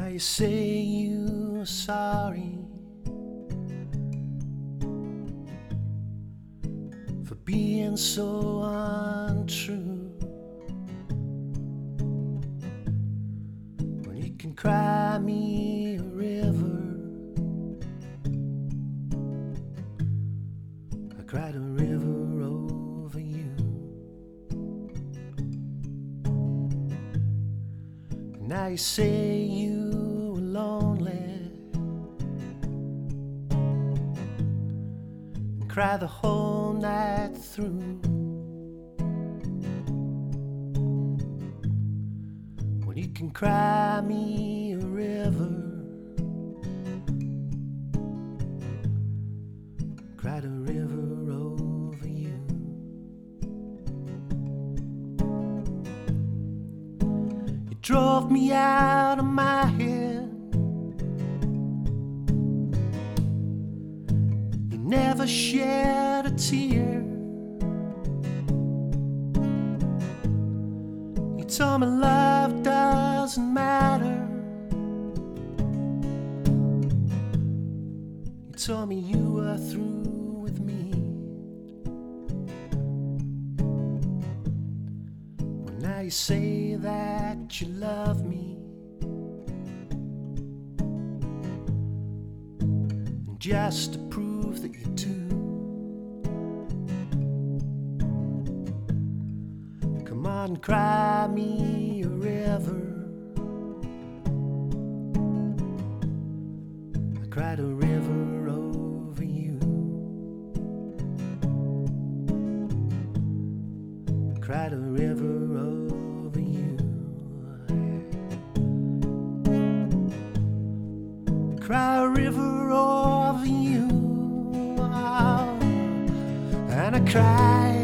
you say you're sorry for being so untrue, when you can cry me a river. I cried a river over you. And now you say you were lonely and cry the whole night through, when you can cry me a river. Cried a river over you. You drove me out of my head. You never shed a tear. You told me love doesn't matter. You told me you were through with me. Well, now you say that you love me, and just to prove that you do, come on and cry me a river. I cried a river over you. Cried a river over you. Cry a river over you. And I cry